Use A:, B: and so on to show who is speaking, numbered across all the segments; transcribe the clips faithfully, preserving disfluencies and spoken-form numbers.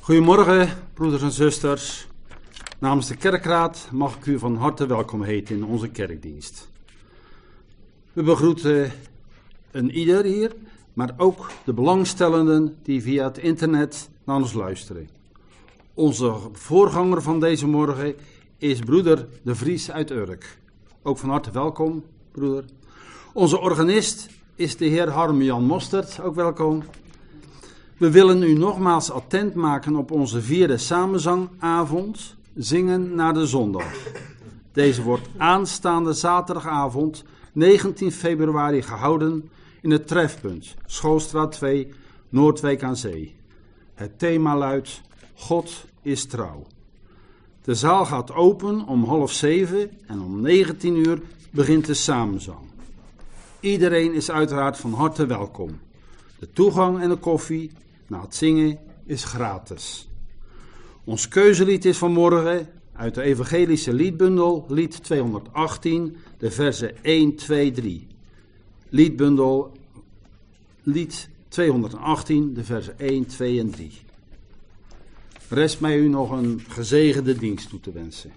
A: Goedemorgen, broeders en zusters. Namens de kerkraad mag ik u van harte welkom heten in onze kerkdienst. We begroeten een ieder hier, maar ook de belangstellenden die via het internet naar ons luisteren. Onze voorganger van deze morgen is broeder De Vries uit Urk. Ook van harte welkom, broeder. Onze organist is de heer Harm-Jan Mostert, ook welkom. We willen u nogmaals attent maken op onze vierde samenzangavond, Zingen naar de Zondag. Deze wordt aanstaande zaterdagavond, negentien februari, gehouden in het trefpunt, Schoolstraat twee, Noordwijk aan Zee. Het thema luidt, God is trouw. De zaal gaat open om half zeven en om negentien uur begint de samenzang. Iedereen is uiteraard van harte welkom. De toegang en de koffie na het zingen is gratis. Ons keuzelied is vanmorgen uit de evangelische liedbundel, lied tweehonderdachttien, de versen één, twee, drie. Liedbundel, lied tweehonderdachttien, de versen één, twee en drie. Rest mij u nog een gezegende dienst toe te wensen.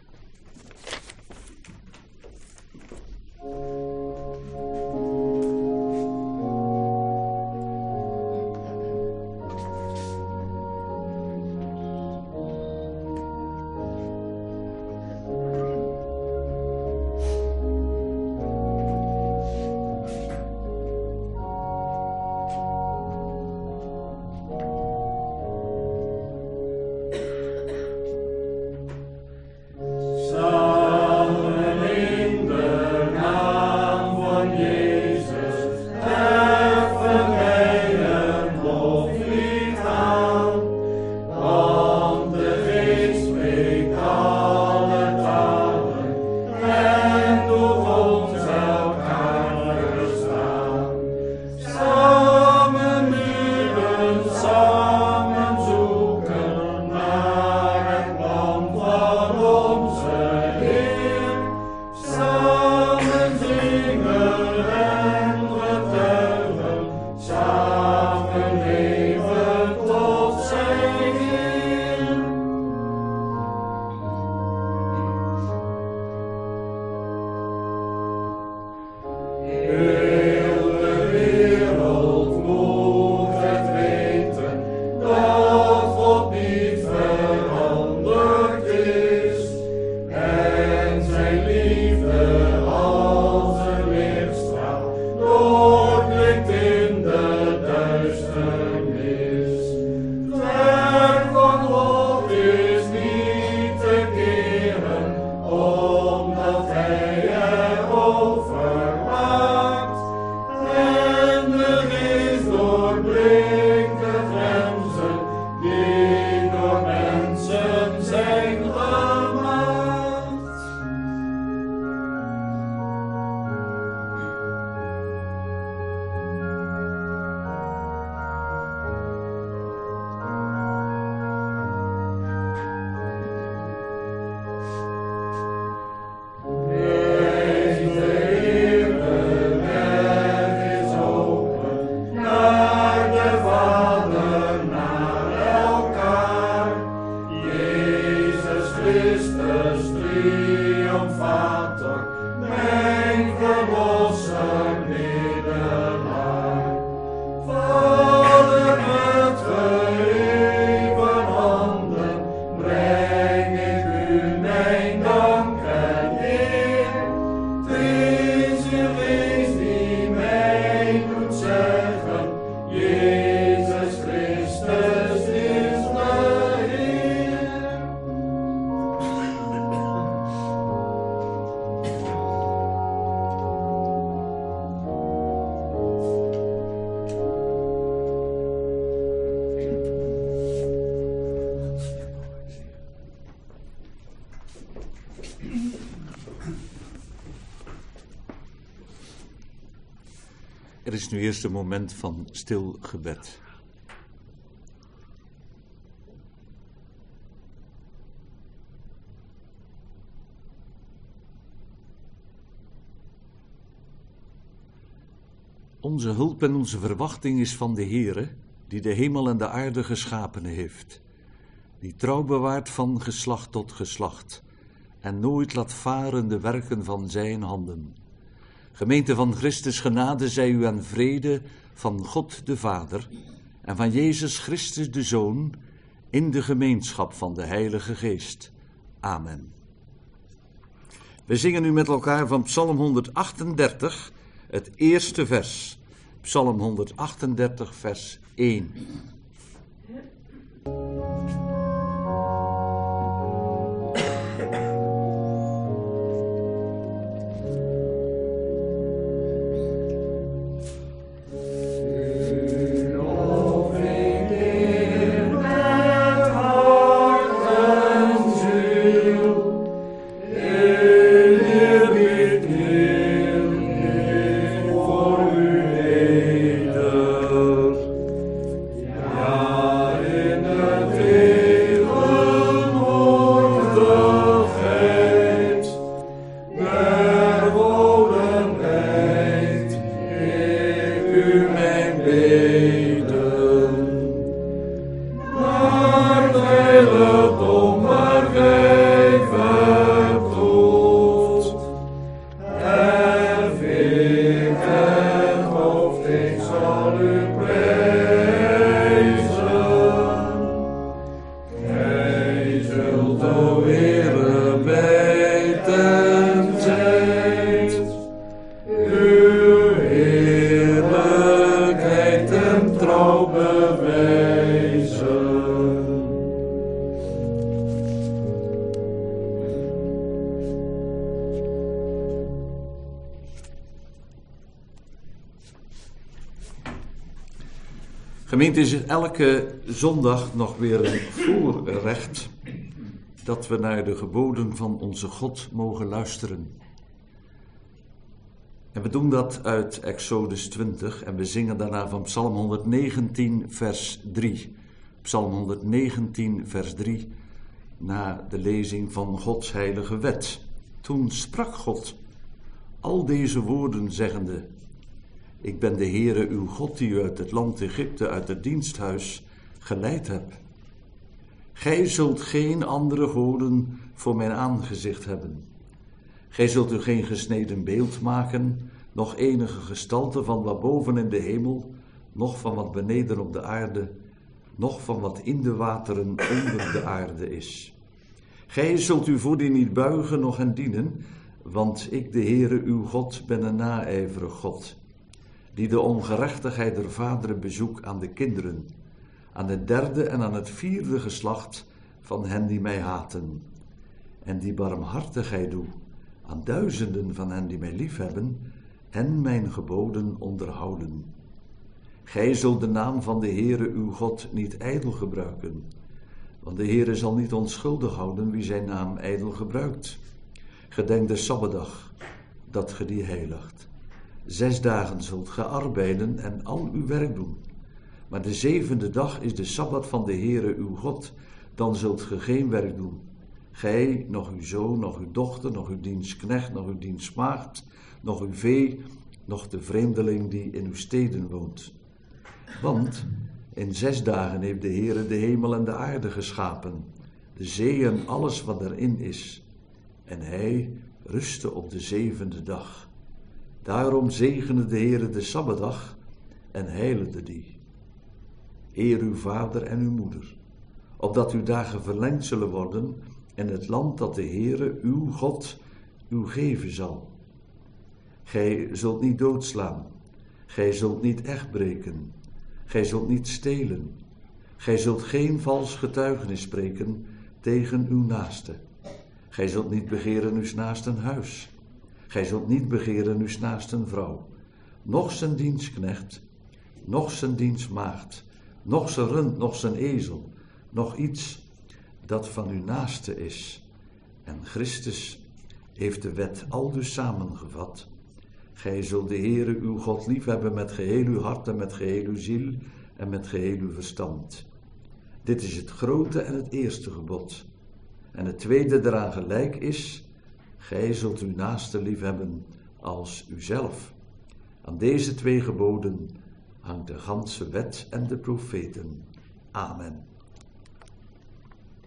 B: Er is nu eerst een moment van stil gebed. Onze hulp en onze verwachting is van de Heere, die de hemel en de aarde geschapen heeft. die trouw bewaart van geslacht tot geslacht en nooit laat varen de werken van zijn handen. Gemeente van Christus, genade zij u en vrede van God de Vader en van Jezus Christus de Zoon in de gemeenschap van de Heilige Geest. Amen. We zingen nu met elkaar van Psalm honderdachtendertig, het eerste vers. Psalm honderdachtendertig, vers één. Gemeente, is elke zondag nog weer een voorrecht dat we naar de geboden van onze God mogen luisteren. En we doen dat uit Exodus twintig en we zingen daarna van Psalm honderdnegentien vers drie. Psalm honderdnegentien vers drie, na de lezing van Gods heilige wet. Toen sprak God al deze woorden zeggende: Ik ben de Heere uw God die u uit het land Egypte, uit het diensthuis, geleid heb. Gij zult geen andere goden voor mijn aangezicht hebben. Gij zult u geen gesneden beeld maken, noch enige gestalte van wat boven in de hemel, noch van wat beneden op de aarde, noch van wat in de wateren onder de aarde is. Gij zult u voor die niet buigen, noch hen dienen, want ik, de Heere uw God, ben een naijverig God, die de ongerechtigheid der vaderen bezoekt aan de kinderen, aan het derde en aan het vierde geslacht van hen die mij haten, en die barmhartigheid doe aan duizenden van hen die mij liefhebben en mijn geboden onderhouden. Gij zult de naam van de Heere uw God niet ijdel gebruiken, want de Heere zal niet onschuldig houden wie zijn naam ijdel gebruikt. Gedenk de Sabbatdag, dat ge die heiligt. Zes dagen zult ge arbeiden en al uw werk doen. Maar de zevende dag is de Sabbat van de Heere uw God. Dan zult ge geen werk doen. Gij, nog uw zoon, nog uw dochter, nog uw dienstknecht, nog uw dienstmaagd, nog uw vee, nog de vreemdeling die in uw steden woont. Want in zes dagen heeft de Heere de hemel en de aarde geschapen, de zee en alles wat erin is. En hij rustte op de zevende dag. Daarom zegende de Heere de Sabbatdag en heiligde die. Eer uw vader en uw moeder, opdat uw dagen verlengd zullen worden in het land dat de Heere uw God u geven zal. Gij zult niet doodslaan, gij zult niet echt breken, gij zult niet stelen, gij zult geen vals getuigenis spreken tegen uw naaste. Gij zult niet begeren uws naasten huis. Gij zult niet begeren uws naasten vrouw, noch zijn dienstknecht, noch zijn dienstmaagd, noch zijn rund, noch zijn ezel, noch iets dat van uw naaste is. En Christus heeft de wet aldus samengevat. Gij zult de Heere uw God liefhebben met geheel uw hart en met geheel uw ziel en met geheel uw verstand. Dit is het grote en het eerste gebod. En het tweede daaraan gelijk is: gij zult uw naaste liefhebben als uzelf. Aan deze twee geboden hangt de ganse wet en de profeten. Amen.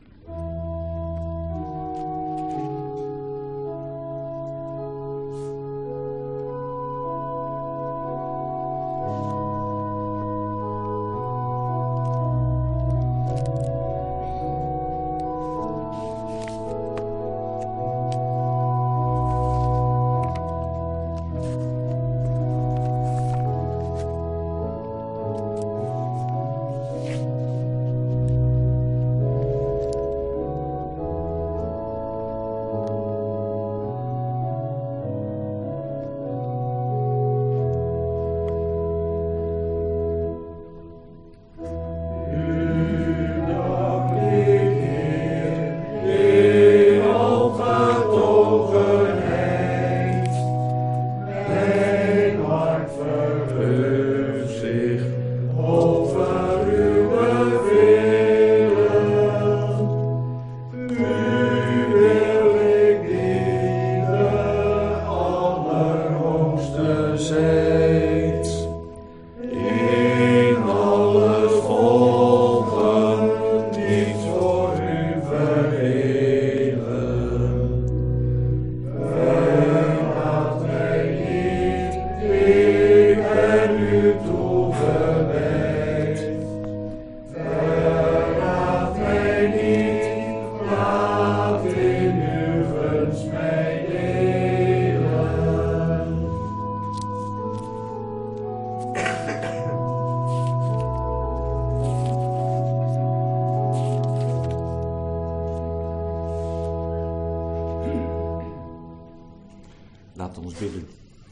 B: ons bidden.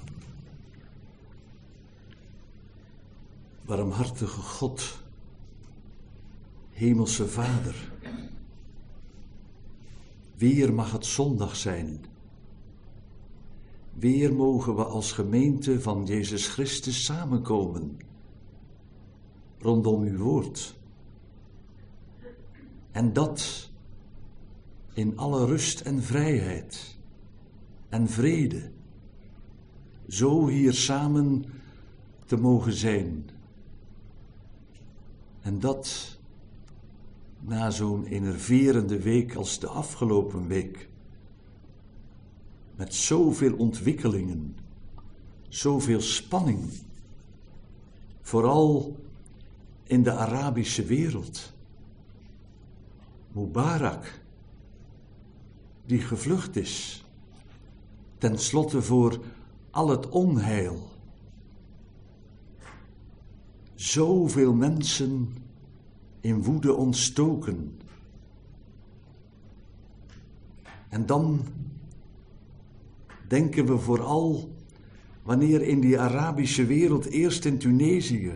B: Barmhartige God, Hemelse Vader, weer mag het zondag zijn. Weer mogen we als gemeente van Jezus Christus samenkomen rondom uw woord. En dat in alle rust en vrijheid en vrede, zo hier samen te mogen zijn. En dat na zo'n enerverende week als de afgelopen week, met zoveel ontwikkelingen, zoveel spanning, vooral in de Arabische wereld. Mubarak, die gevlucht is, ten slotte voor al het onheil. Zoveel mensen in woede ontstoken. En dan denken we vooral wanneer in die Arabische wereld, eerst in Tunesië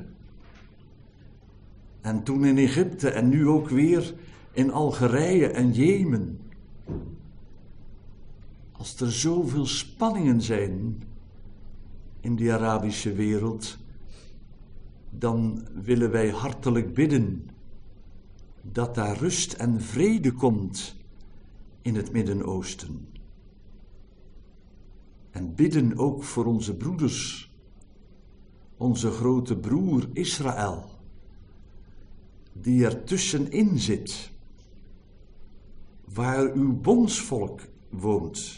B: en toen in Egypte en nu ook weer in Algerije en Jemen. Als er zoveel spanningen zijn in die Arabische wereld, dan willen wij hartelijk bidden dat daar rust en vrede komt in het Midden-Oosten. En bidden ook voor onze broeders, onze grote broer Israël, die er tussenin zit, waar uw bondsvolk woont.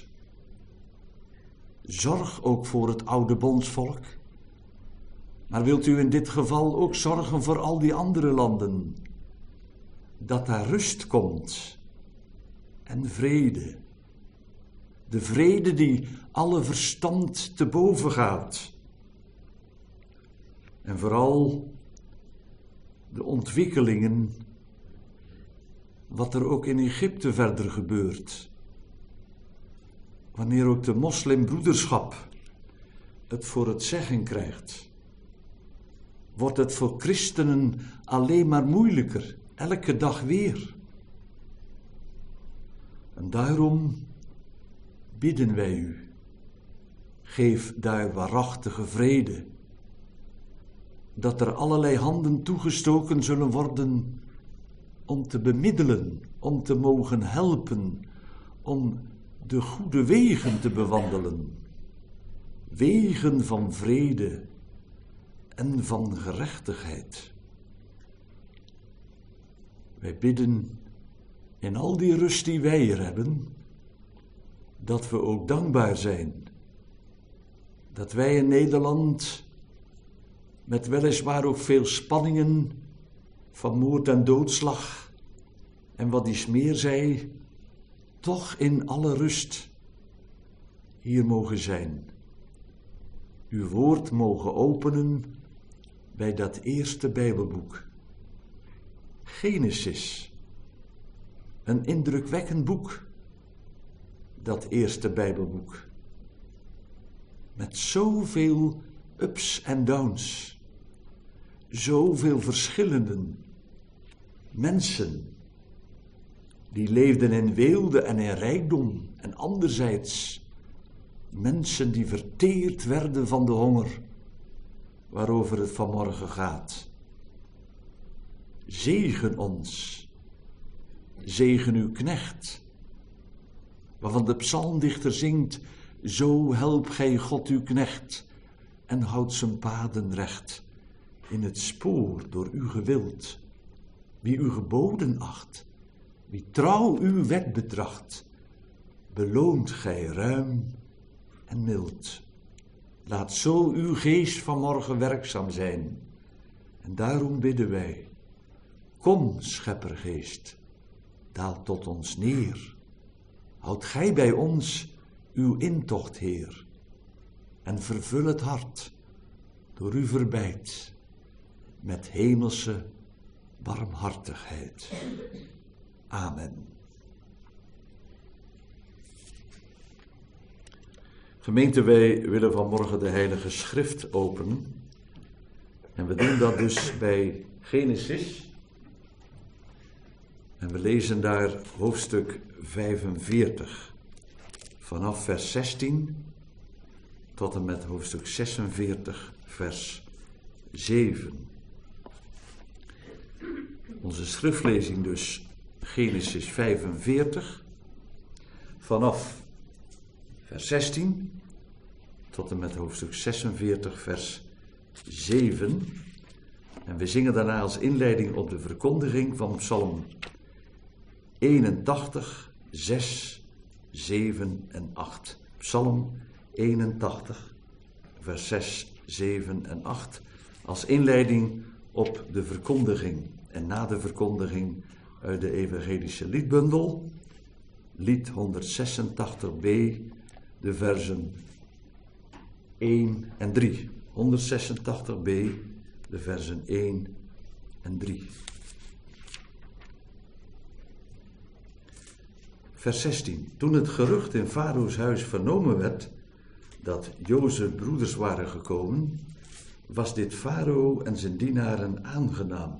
B: Zorg ook voor het oude bondsvolk, maar wilt u in dit geval ook zorgen voor al die andere landen, dat daar rust komt en vrede. De vrede die alle verstand te boven gaat. En vooral de ontwikkelingen, wat er ook in Egypte verder gebeurt. Wanneer ook de moslimbroederschap het voor het zeggen krijgt, wordt het voor christenen alleen maar moeilijker, elke dag weer. En daarom bidden wij u, geef daar waarachtige vrede, dat er allerlei handen toegestoken zullen worden om te bemiddelen, om te mogen helpen, om de goede wegen te bewandelen, wegen van vrede en van gerechtigheid. Wij bidden in al die rust die wij hier hebben, dat we ook dankbaar zijn, dat wij in Nederland, met weliswaar ook veel spanningen van moord en doodslag en wat iets meer zij, toch in alle rust hier mogen zijn. Uw woord mogen openen bij dat eerste Bijbelboek. Genesis, een indrukwekkend boek, dat eerste Bijbelboek. Met zoveel ups en downs, zoveel verschillende mensen, die leefden in weelde en in rijkdom, en anderzijds mensen die verteerd werden van de honger, waarover het vanmorgen gaat. Zegen ons, zegen uw knecht, waarvan de psalmdichter zingt, zo help gij God uw knecht, en houdt zijn paden recht, in het spoor door u gewild. Wie uw geboden acht, wie trouw uw wet betracht, beloont gij ruim en mild. Laat zo uw geest vanmorgen werkzaam zijn. En daarom bidden wij, kom scheppergeest, daal tot ons neer. Houd gij bij ons uw intocht, Heer, en vervul het hart door uw verbijt met hemelse barmhartigheid. Amen. Gemeente, wij willen vanmorgen de Heilige Schrift openen. En we doen dat dus bij Genesis. En we lezen daar hoofdstuk vijfenveertig. Vanaf vers zestien tot en met hoofdstuk zesenveertig, vers zeven. Onze schriftlezing dus Genesis vijfenveertig. Vanaf vers zestien tot en met hoofdstuk zesenveertig, vers zeven. En we zingen daarna als inleiding op de verkondiging van Psalm eenentachtig, zes, zeven en acht. Psalm eenentachtig, vers zes, zeven en acht. Als inleiding op de verkondiging. En na de verkondiging uit de evangelische liedbundel, lied honderdzesentachtig b, de versen één en drie. honderdzesentachtig b, de versen één en drie. Vers zestien. Toen het gerucht in Farao's huis vernomen werd dat Jozefs broeders waren gekomen, was dit Farao en zijn dienaren aangenaam.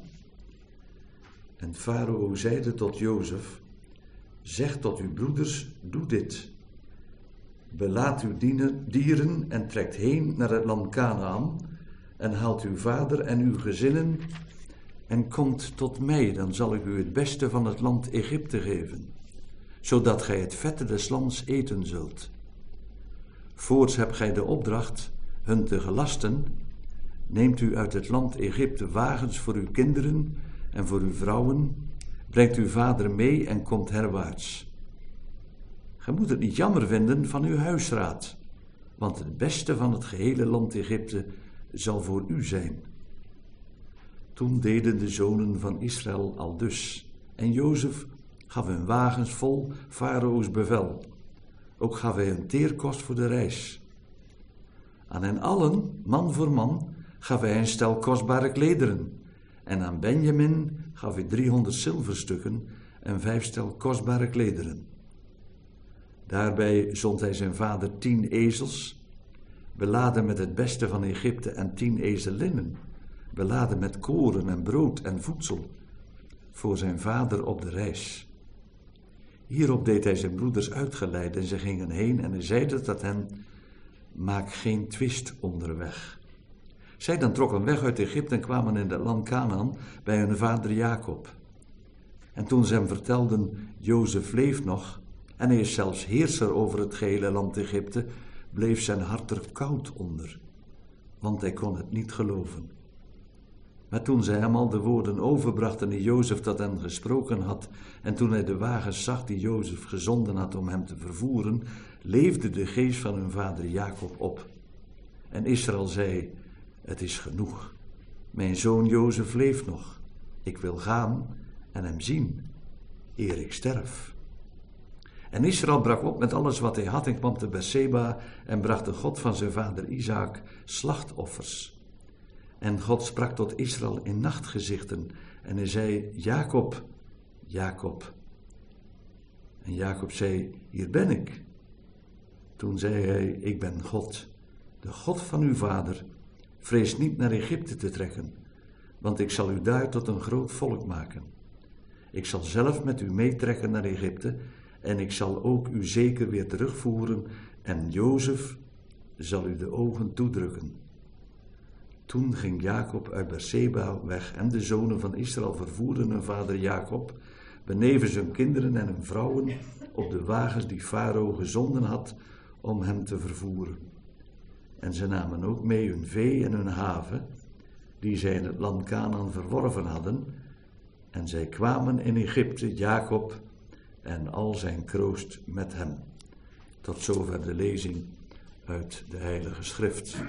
B: En Farao zeide tot Jozef: zeg tot uw broeders, doe dit. Belaat uw dieren en trekt heen naar het land Kanaan en haalt uw vader en uw gezinnen en komt tot mij, dan zal ik u het beste van het land Egypte geven, zodat gij het vette des lands eten zult. Voorts hebt gij de opdracht hun te gelasten, neemt u uit het land Egypte wagens voor uw kinderen en voor uw vrouwen, brengt uw vader mee en komt herwaarts. Gij moet het niet jammer vinden van uw huisraad, want het beste van het gehele land Egypte zal voor u zijn. Toen deden de zonen van Israël aldus, en Jozef gaf hun wagens vol Farao's bevel. Ook gaf hij hun teerkost voor de reis. Aan hen allen, man voor man, gaf hij een stel kostbare klederen, en aan Benjamin gaf hij driehonderd zilverstukken en vijf stel kostbare klederen. Daarbij zond hij zijn vader tien ezels, beladen met het beste van Egypte, en tien ezelinnen, beladen met koren en brood en voedsel, voor zijn vader op de reis. Hierop deed hij zijn broeders uitgeleid en ze gingen heen en hij zeide tot hen: maak geen twist onderweg. Zij dan trokken weg uit Egypte en kwamen in het land Kanaan bij hun vader Jacob. En toen ze hem vertelden: Jozef leeft nog en hij is zelfs heerser over het gehele land Egypte, bleef zijn hart er koud onder, want hij kon het niet geloven. Maar toen zij hem al de woorden overbrachten die Jozef tot hen gesproken had, en toen hij de wagens zag die Jozef gezonden had om hem te vervoeren, leefde de geest van hun vader Jacob op. En Israël zei: het is genoeg. Mijn zoon Jozef leeft nog. Ik wil gaan en hem zien, eer ik sterf. En Israël brak op met alles wat hij had en kwam te Berseba en bracht de God van zijn vader Isaak slachtoffers. En God sprak tot Israël in nachtgezichten en hij zei: Jacob, Jacob. En Jacob zei: hier ben ik. Toen zei hij: ik ben God, de God van uw vader. Vrees niet naar Egypte te trekken, want ik zal u daar tot een groot volk maken. Ik zal zelf met u meetrekken naar Egypte en ik zal ook u zeker weer terugvoeren en Jozef zal u de ogen toedrukken. Toen ging Jacob uit Berseba weg en de zonen van Israël vervoerden hun vader Jacob, benevens hun kinderen en hun vrouwen, op de wagens die Farao gezonden had om hem te vervoeren. En ze namen ook mee hun vee en hun haven, die zij in het land Kanaan verworven hadden, en zij kwamen in Egypte, Jacob en al zijn kroost met hem. Tot zover de lezing uit de Heilige Schrift.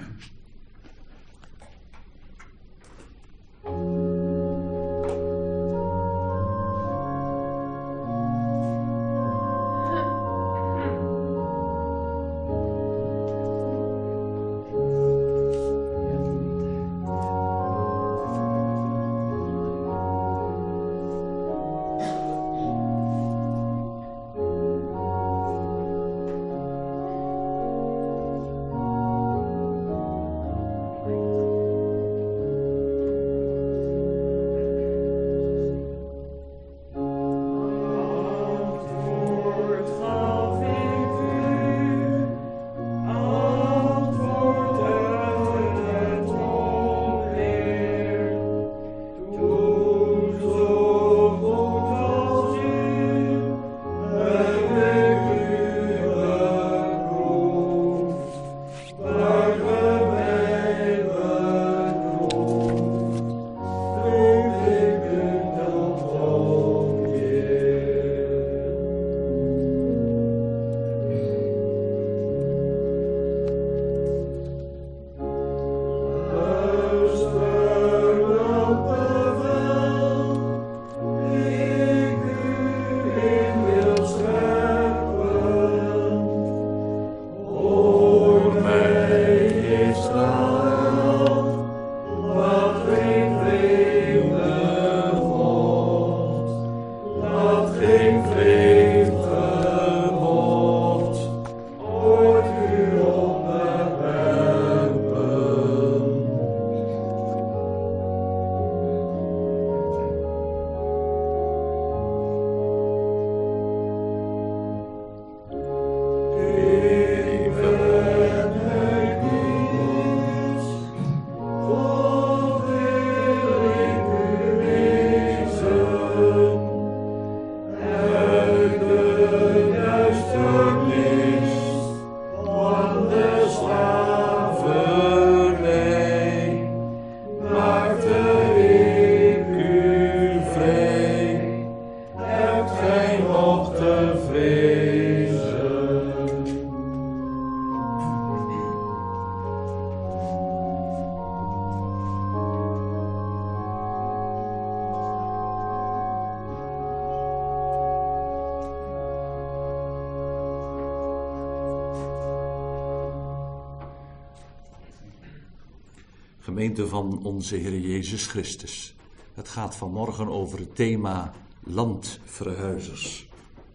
B: gemeente van onze Heer Jezus Christus. Het gaat vanmorgen over het thema landverhuizers.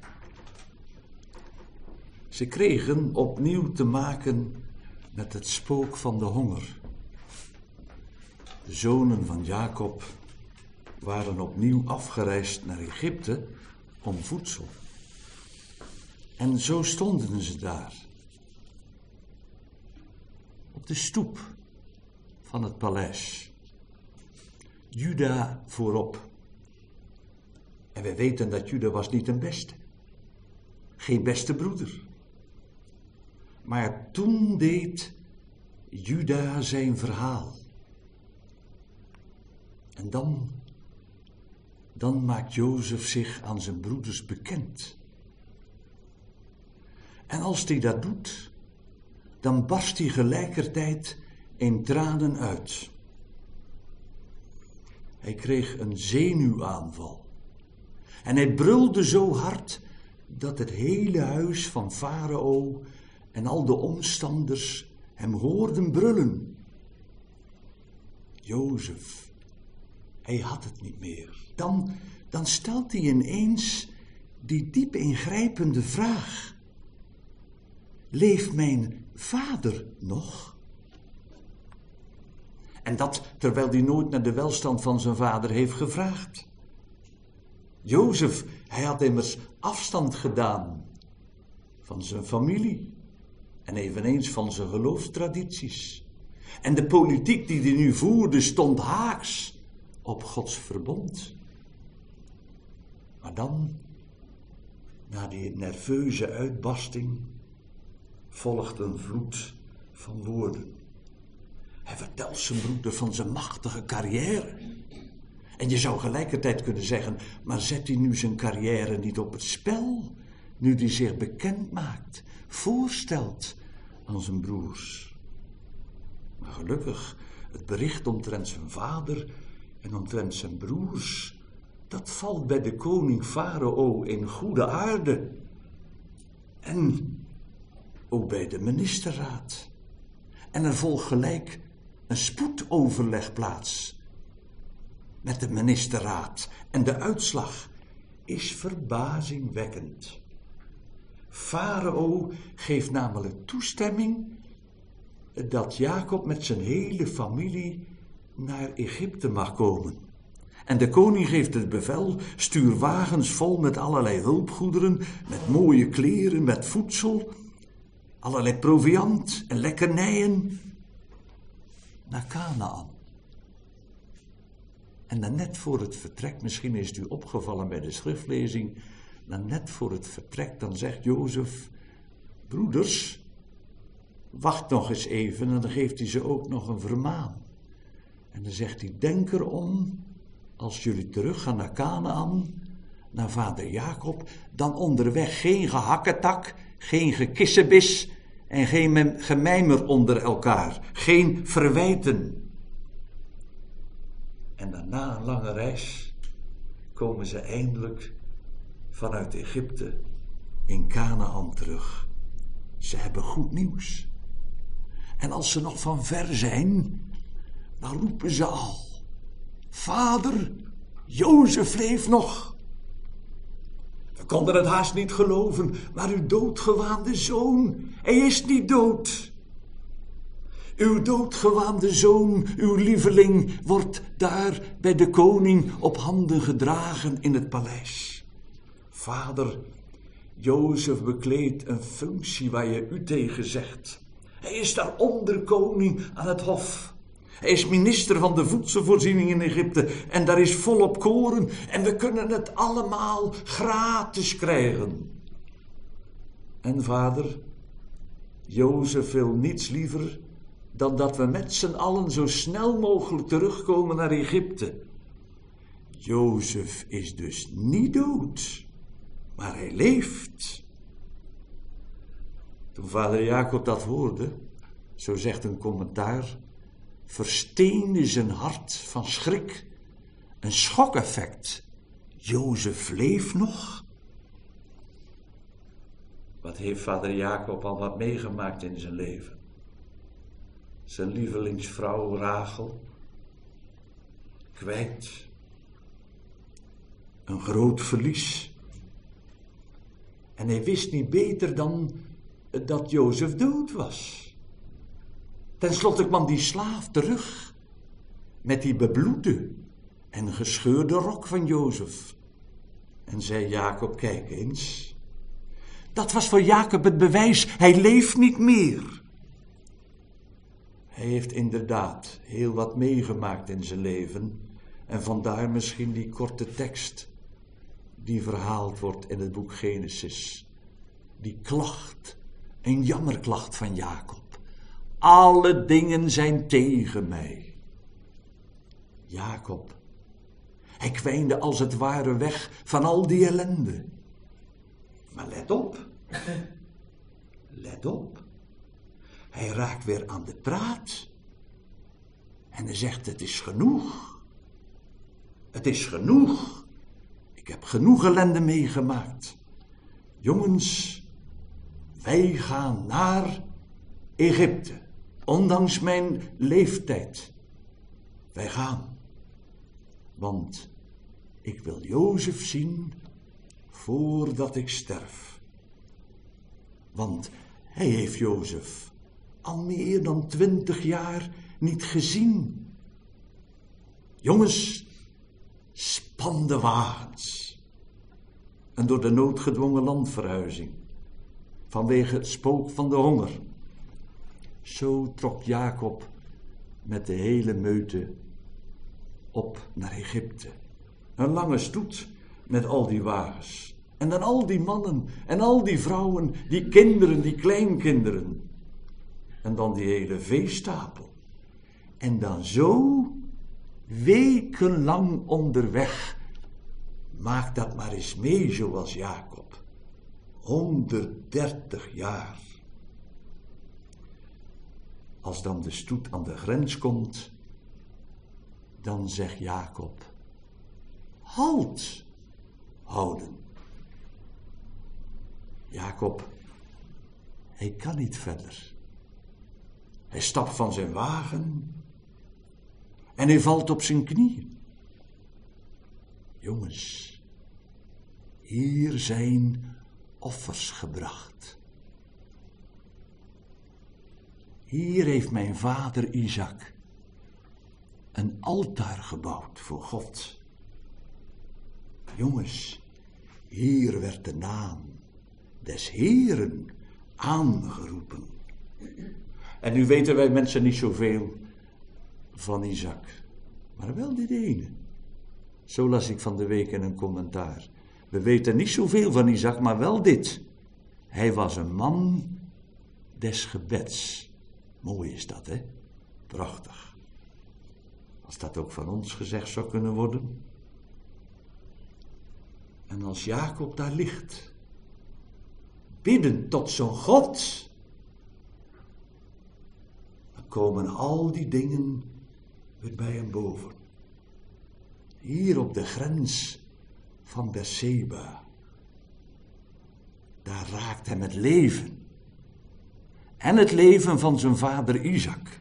B: Ze kregen opnieuw te maken met het spook van de honger. De zonen van Jacob waren opnieuw afgereisd naar Egypte om voedsel. En zo stonden ze daar, op de stoep van het paleis. Juda voorop. En wij weten dat Juda was niet een beste. Geen beste broeder. Maar toen deed Juda zijn verhaal. En dan, dan maakt Jozef zich aan zijn broeders bekend. En als hij dat doet, dan barst hij gelijkertijd in tranen uit. Hij kreeg een zenuwaanval. En hij brulde zo hard dat het hele huis van Farao en al de omstanders hem hoorden brullen. Jozef, hij had het niet meer. Dan, dan stelt hij ineens die diep ingrijpende vraag. Leeft mijn vader nog? En dat terwijl hij nooit naar de welstand van zijn vader heeft gevraagd. Jozef, hij had immers afstand gedaan van zijn familie en eveneens van zijn geloofstradities. En de politiek die hij nu voerde stond haaks op Gods verbond. Maar dan, na die nerveuze uitbarsting, volgt een vloed van woorden. Hij vertelt zijn broeder van zijn machtige carrière. En je zou gelijkertijd kunnen zeggen, maar zet hij nu zijn carrière niet op het spel, nu hij zich bekend maakt, voorstelt aan zijn broers. Maar gelukkig, het bericht omtrent zijn vader en omtrent zijn broers, dat valt bij de koning Farao in goede aarde. En ook bij de ministerraad. En er volgt gelijk een spoedoverleg plaats met de ministerraad. En de uitslag is verbazingwekkend. Farao geeft namelijk toestemming dat Jacob met zijn hele familie naar Egypte mag komen. En de koning geeft het bevel, stuur wagens vol met allerlei hulpgoederen, met mooie kleren, met voedsel, allerlei proviand en lekkernijen naar Kanaan. En dan net voor het vertrek, misschien is het u opgevallen bij de schriftlezing, dan net voor het vertrek, dan zegt Jozef, broeders, wacht nog eens even, en dan geeft hij ze ook nog een vermaan. En dan zegt hij, denk erom, als jullie teruggaan naar Kanaan, naar vader Jacob, dan onderweg geen gehakketak, geen gekissebis en geen gemijmer onder elkaar, geen verwijten. En daarna een lange reis komen ze eindelijk vanuit Egypte in Kanaan terug. Ze hebben goed nieuws. En als ze nog van ver zijn, dan roepen ze al, vader, Jozef leeft nog. We konden het haast niet geloven, maar uw doodgewaande zoon, hij is niet dood. Uw doodgewaande zoon, uw lieveling, wordt daar bij de koning op handen gedragen in het paleis. Vader, Jozef bekleedt een functie waar je u tegen zegt. Hij is daar onderkoning aan het hof. Hij is minister van de voedselvoorziening in Egypte en daar is volop koren en we kunnen het allemaal gratis krijgen. En vader, Jozef wil niets liever dan dat we met z'n allen zo snel mogelijk terugkomen naar Egypte. Jozef is dus niet dood, maar hij leeft. Toen vader Jacob dat hoorde, zo zegt een commentaar, versteende zijn hart van schrik. Een schokeffect. Jozef leeft nog. Wat heeft vader Jacob al wat meegemaakt in zijn leven? zijn lievelingsvrouw Rachel, kwijt. Een groot verlies. En hij wist niet beter dan dat Jozef dood was. Ten slotte kwam die slaaf terug met die bebloede en gescheurde rok van Jozef. En zei Jacob, kijk eens. Dat was voor Jacob het bewijs, hij leeft niet meer. Hij heeft inderdaad heel wat meegemaakt in zijn leven. En vandaar misschien die korte tekst die verhaald wordt in het boek Genesis. Die klacht, een jammerklacht van Jacob. Alle dingen zijn tegen mij. Jacob, hij kwijnde als het ware weg van al die ellende. Maar let op, let op. Hij raakt weer aan de praat. En hij zegt, het is genoeg. Het is genoeg. Ik heb genoeg ellende meegemaakt. Jongens, wij gaan naar Egypte. Ondanks mijn leeftijd. Wij gaan. Want ik wil Jozef zien voordat ik sterf. Want hij heeft Jozef al meer dan twintig jaar niet gezien. Jongens, span de wagens. En door de noodgedwongen landverhuizing, vanwege het spook van de honger, zo trok Jacob met de hele meute op naar Egypte. Een lange stoet met al die wagens. En dan al die mannen en al die vrouwen, die kinderen, die kleinkinderen. En dan die hele veestapel. En dan zo, wekenlang onderweg. Maak dat maar eens mee zoals Jacob. honderddertig jaar. Als dan de stoet aan de grens komt, dan zegt Jacob, halt, houden. Jacob, hij kan niet verder. Hij stapt van zijn wagen en hij valt op zijn knieën. Jongens, hier zijn offers gebracht. Hier heeft mijn vader Isaac een altaar gebouwd voor God. Jongens, hier werd de naam des Heeren aangeroepen. En nu weten wij mensen niet zoveel van Isaac, maar wel dit ene. Zo las ik van de week in een commentaar. We weten niet zoveel van Isaac, maar wel dit. Hij was een man des gebeds. Mooi is dat, hè? Prachtig. Als dat ook van ons gezegd zou kunnen worden. En als Jacob daar ligt, bidden tot zijn God, dan komen al die dingen weer bij hem boven. Hier op de grens van Berseba, daar raakt hem het leven. En het leven van zijn vader Isaac.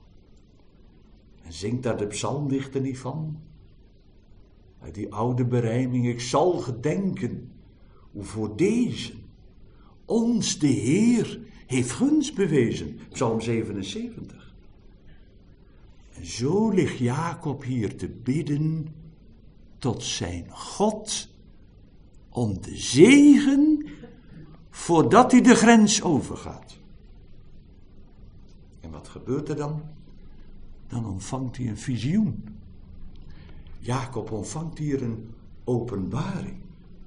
B: En zingt daar de psalmdichter niet van? Uit die oude berijming, ik zal gedenken hoe voor deze ons de Heer heeft gunst bewezen. Psalm zevenenzeventig. En zo ligt Jacob hier te bidden tot zijn God om de zegen voordat hij de grens overgaat. En wat gebeurt er dan? Dan ontvangt hij een visioen. Jacob ontvangt hier een openbaring.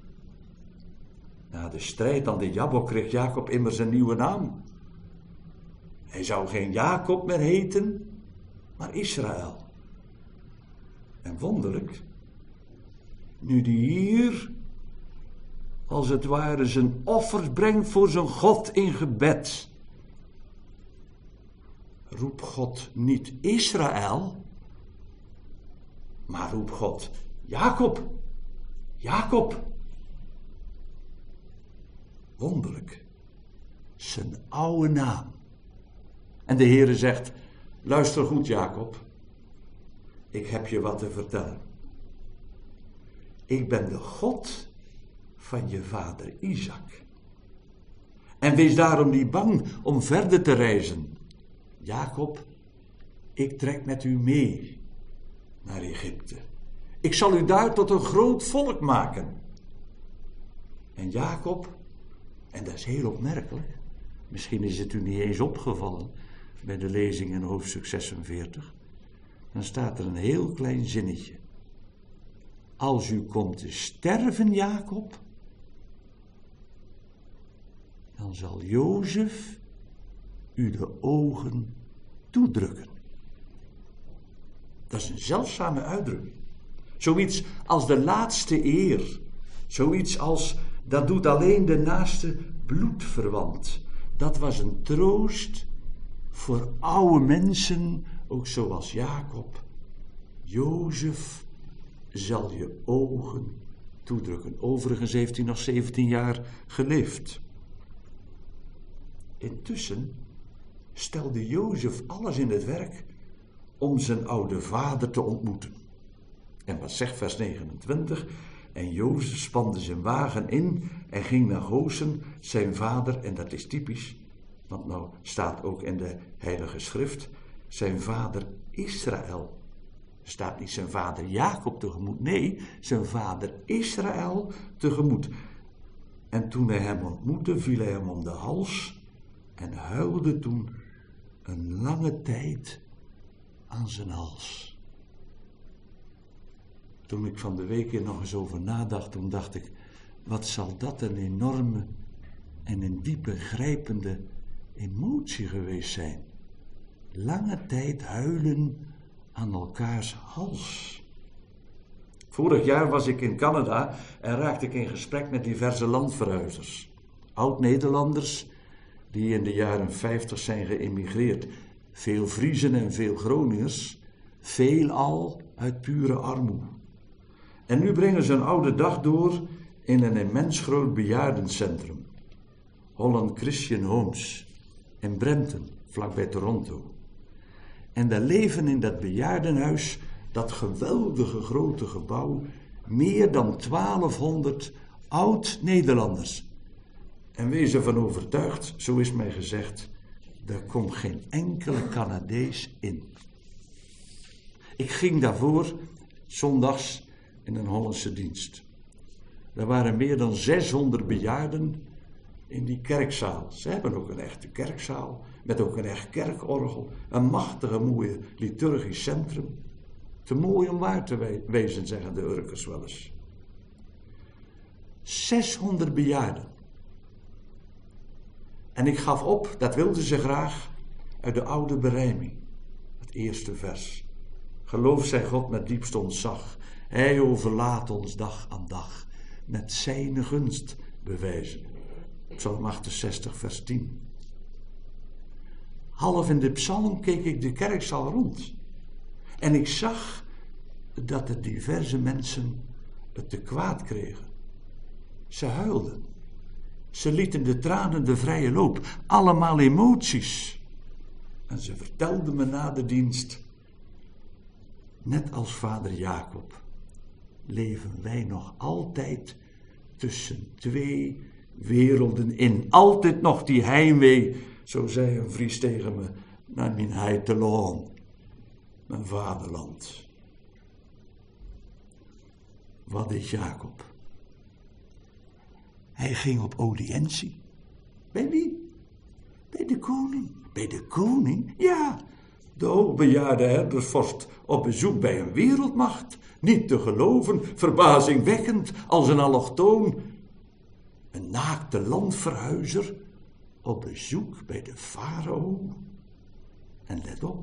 B: Na de strijd aan de Jabbok kreeg Jacob immers een nieuwe naam. Hij zou geen Jacob meer heten, maar Israël. En wonderlijk, nu die hier als het ware zijn offers brengt voor zijn God in gebed, roept God niet Israël, maar roept God Jacob, Jacob. Wonderlijk, zijn oude naam. En de Heere zegt, Luister goed, Jacob. Ik heb je wat te vertellen. Ik ben de God van je vader Isaac. En wees daarom niet bang om verder te reizen. Jacob, ik trek met u mee naar Egypte. Ik zal u daar tot een groot volk maken. En Jacob, en dat is heel opmerkelijk, misschien is het u niet eens opgevallen bij de lezing in hoofdstuk zesenveertig, dan staat er een heel klein zinnetje. Als u komt te sterven, Jacob, dan zal Jozef u de ogen toedrukken. Dat is een zeldzame uitdrukking. Zoiets als de laatste eer. Zoiets als, dat doet alleen de naaste bloedverwant. Dat was een troost voor oude mensen, ook zoals Jacob. Jozef zal je ogen toedrukken. Overigens heeft hij nog zeventien jaar geleefd. Intussen stelde Jozef alles in het werk om zijn oude vader te ontmoeten. En wat zegt vers negenentwintig? En Jozef spande zijn wagen in en ging naar Gosen, zijn vader, en dat is typisch, want nou staat ook in de Heilige Schrift, zijn vader Israël. Er staat niet zijn vader Jacob tegemoet, nee, zijn vader Israël tegemoet. En toen hij hem ontmoette, viel hij hem om de hals en huilde toen een lange tijd aan zijn hals. Toen ik van de week er nog eens over nadacht, toen dacht ik, wat zal dat een enorme en een diepe grijpende emotie geweest zijn. Lange tijd huilen aan elkaars hals. Vorig jaar was ik in Canada en raakte ik in gesprek met diverse landverhuizers. Oud-Nederlanders die in de jaren vijftig zijn geëmigreerd. Veel Friezen en veel Groningers, veelal uit pure armoede. En nu brengen ze een oude dag door in een immens groot bejaardencentrum. Holland Christian Homes in Brampton, vlakbij Toronto. En daar leven in dat bejaardenhuis, dat geweldige grote gebouw, meer dan twaalfhonderd oud-Nederlanders. En wees ervan overtuigd, zo is mij gezegd, er komt geen enkele Canadees in. Ik ging daarvoor zondags in een Hollandse dienst. Er waren meer dan zeshonderd bejaarden in die kerkzaal. Ze hebben ook een echte kerkzaal, met ook een echt kerkorgel. Een machtige, mooie liturgisch centrum. Te mooi om waar te wezen, zeggen de Urkers wel eens. zeshonderd bejaarden. En ik gaf op, dat wilden ze graag, uit de oude berijming. Het eerste vers. Geloof zij God met diepste ontzag. Hij overlaat ons dag aan dag met zijn gunst bewijzen. Psalm achtenzestig, vers tien. Half in de psalm keek ik de kerkzaal rond. En ik zag dat er diverse mensen het te kwaad kregen. Ze huilden. Ze lieten de tranen de vrije loop. Allemaal emoties. En ze vertelden me na de dienst, net als vader Jacob, leven wij nog altijd tussen twee werelden in. Altijd nog die heimwee, zo zei een Fries tegen me, naar mijn heiteloon, mijn vaderland. Wat is Jacob? Hij ging op audiëntie. Bij wie? Bij de koning. Bij de koning? Ja, de hoogbejaarde herdersvorst op bezoek bij een wereldmacht. Niet te geloven, verbazingwekkend als een allochtoon. Een naakte landverhuizer op bezoek bij de farao. En let op,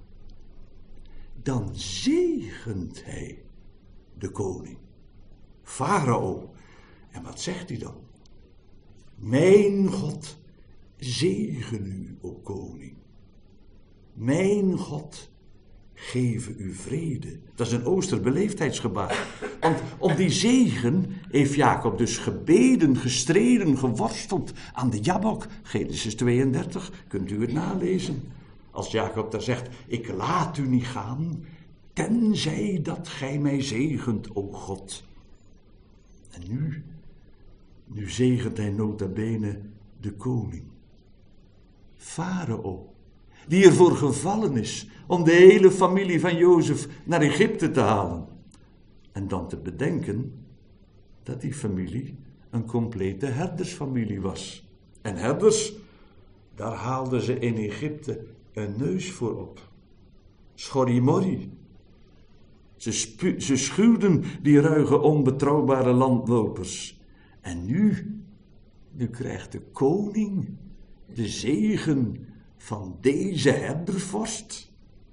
B: dan zegent hij de koning, farao. En wat zegt hij dan? Mijn God, zegen u, o koning. Mijn God, geven u vrede. Dat is een oosterbeleefdheidsgebaar. Want om die zegen heeft Jacob dus gebeden, gestreden, geworsteld aan de Jabok. Genesis tweeëndertig, kunt u het nalezen. Als Jacob daar zegt, ik laat u niet gaan, tenzij dat gij mij zegent, o God. En nu, nu zegent hij nota bene de koning. Farao, die ervoor gevallen is om de hele familie van Jozef naar Egypte te halen. En dan te bedenken dat die familie een complete herdersfamilie was. En herders, daar haalden ze in Egypte een neus voor op. Schorrimorri. Ze, spu- ze schuwden die ruige, onbetrouwbare landlopers. En nu, nu krijgt de koning de zegen van deze herdervorst.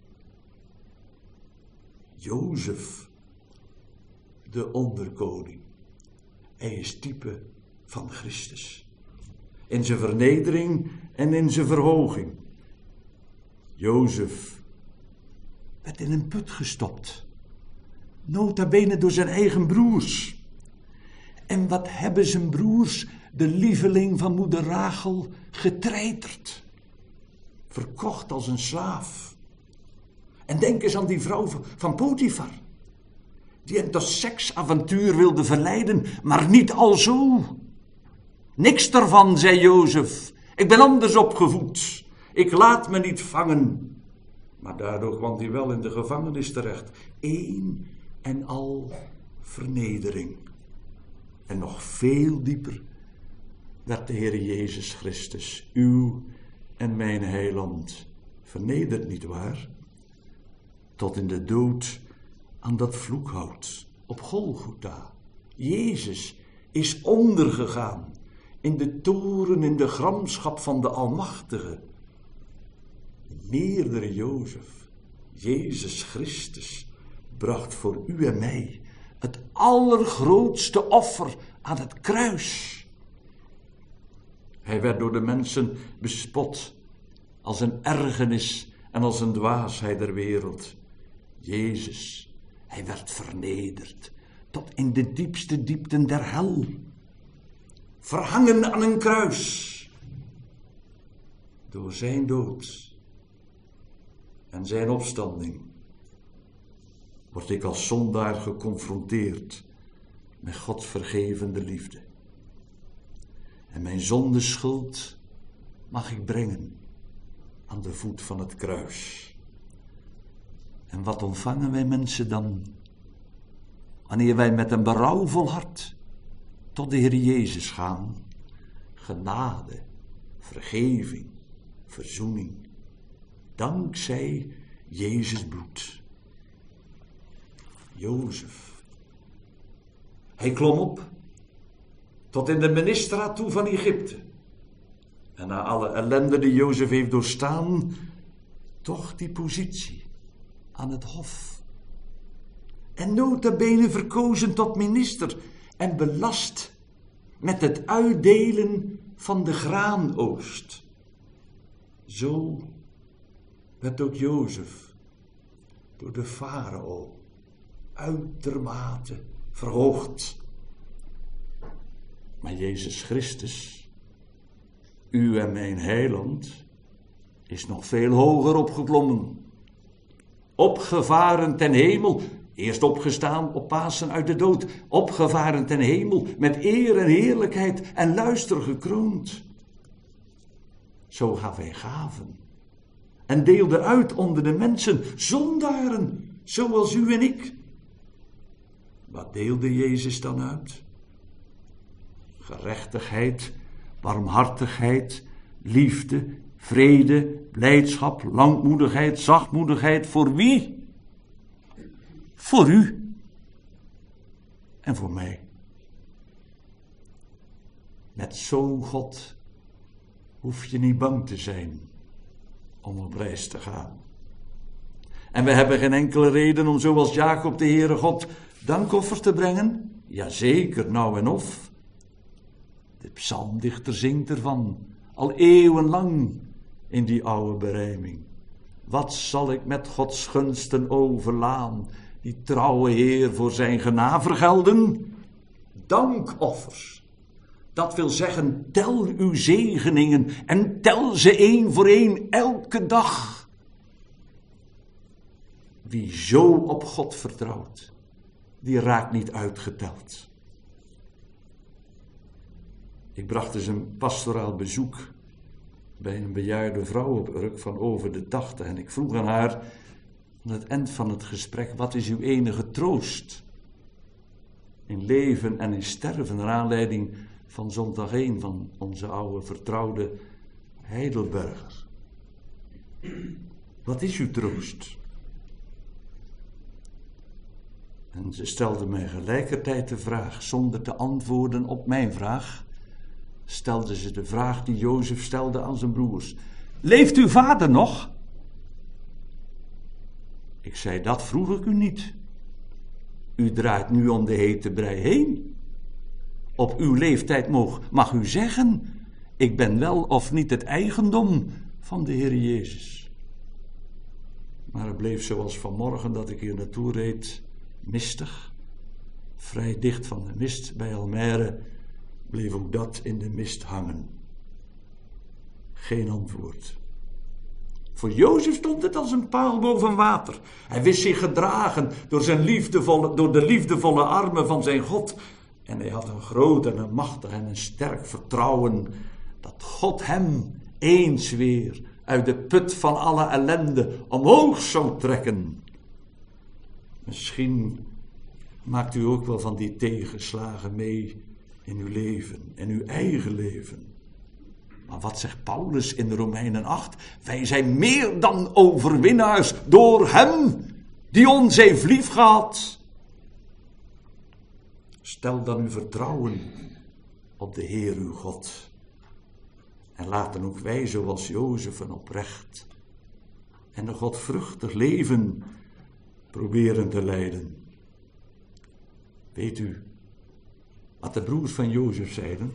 B: Jozef, de onderkoning. Hij is type van Christus. In zijn vernedering en in zijn verhoging. Jozef werd in een put gestopt. Nota bene door zijn eigen broers. En wat hebben zijn broers, de lieveling van moeder Rachel, getreiterd. Verkocht als een slaaf. En denk eens aan die vrouw van Potifar. Die hem tot seksavontuur wilde verleiden, maar niet alzo. Niks daarvan, zei Jozef. Ik ben anders opgevoed. Ik laat me niet vangen. Maar daardoor kwam hij wel in de gevangenis terecht. Eén en al vernedering. En nog veel dieper werd de Heer Jezus Christus, uw en mijn heiland, vernederd, nietwaar? Tot in de dood aan dat vloekhout op Golgotha. Jezus is ondergegaan in de toren, in de gramschap van de Almachtige. Meerdere Jozef, Jezus Christus, bracht voor u en mij het allergrootste offer aan het kruis. Hij werd door de mensen bespot als een ergernis en als een dwaasheid der wereld. Jezus, hij werd vernederd tot in de diepste diepten der hel. Verhangen aan een kruis. Door zijn dood en zijn opstanding word ik als zondaar geconfronteerd met Gods vergevende liefde. En mijn zondeschuld mag ik brengen aan de voet van het kruis. En wat ontvangen wij mensen dan, wanneer wij met een berouwvol hart tot de Heer Jezus gaan? Genade, vergeving, verzoening, dankzij Jezus bloed. Jozef, hij klom op tot in de ministerraad toe van Egypte. En na alle ellende die Jozef heeft doorstaan, toch die positie aan het hof. En nota bene verkozen tot minister en belast met het uitdelen van de graanoogst. Zo werd ook Jozef door de farao uitermate verhoogd. Maar Jezus Christus, u en mijn heiland, is nog veel hoger opgeklommen. Opgevaren ten hemel, eerst opgestaan op Pasen uit de dood, opgevaren ten hemel met eer en heerlijkheid en luister gekroond. Zo gaf hij gaven en deelde uit onder de mensen, zondaren, zoals u en ik. Wat deelde Jezus dan uit? Gerechtigheid, barmhartigheid, liefde, vrede, blijdschap, langmoedigheid, zachtmoedigheid. Voor wie? Voor u en voor mij. Met zo'n God hoef je niet bang te zijn om op reis te gaan. En we hebben geen enkele reden om zoals Jacob de Heere God dankoffers te brengen. Jazeker, nou en of. De psalmdichter zingt ervan, al eeuwenlang in die oude berijming. Wat zal ik met Gods gunsten overlaan, die trouwe Heer voor zijn genade vergelden? Dankoffers, dat wil zeggen, tel uw zegeningen en tel ze één voor één elke dag. Wie zo op God vertrouwt, die raakt niet uitgeteld. Ik bracht eens een pastoraal bezoek bij een bejaarde vrouw op Urk van over de tachtig. En ik vroeg aan haar aan het eind van het gesprek: wat is uw enige troost in leven en in sterven? Naar aanleiding van zondag één van onze oude vertrouwde Heidelberger. Wat is uw troost? En ze stelde mij gelijkertijd de vraag, zonder te antwoorden op mijn vraag, stelde ze de vraag die Jozef stelde aan zijn broers: leeft uw vader nog? Ik zei: dat vroeg ik u niet. U draait nu om de hete brei heen. Op uw leeftijd mag, mag u zeggen: ik ben wel of niet het eigendom van de Heer Jezus. Maar het bleef zoals vanmorgen dat ik hier naartoe reed, mistig. Vrij dicht van de mist bij Almere bleef ook dat in de mist hangen. Geen antwoord. Voor Jozef stond het als een paal boven water. Hij wist zich gedragen door, zijn liefdevolle, door de liefdevolle armen van zijn God. En hij had een groot en een machtig en een sterk vertrouwen dat God hem eens weer uit de put van alle ellende omhoog zou trekken. Misschien maakt u ook wel van die tegenslagen mee in uw leven, in uw eigen leven. Maar wat zegt Paulus in Romeinen acht? Wij zijn meer dan overwinnaars door hem die ons heeft liefgehad. Stel dan uw vertrouwen op de Heer uw God. En laten ook wij zoals Jozef een oprecht en een godvruchtig leven proberen te leiden. Weet u wat de broers van Jozef zeiden?